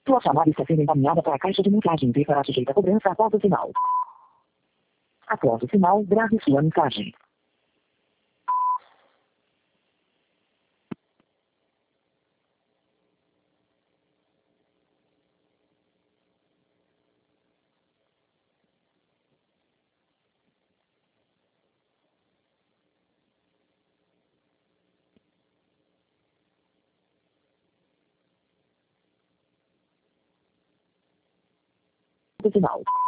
Sua chamada está sendo encaminhada para a caixa de mensagem e será sujeita a cobrança após o sinal. Após o sinal, grave sua mensagem. Do sinal.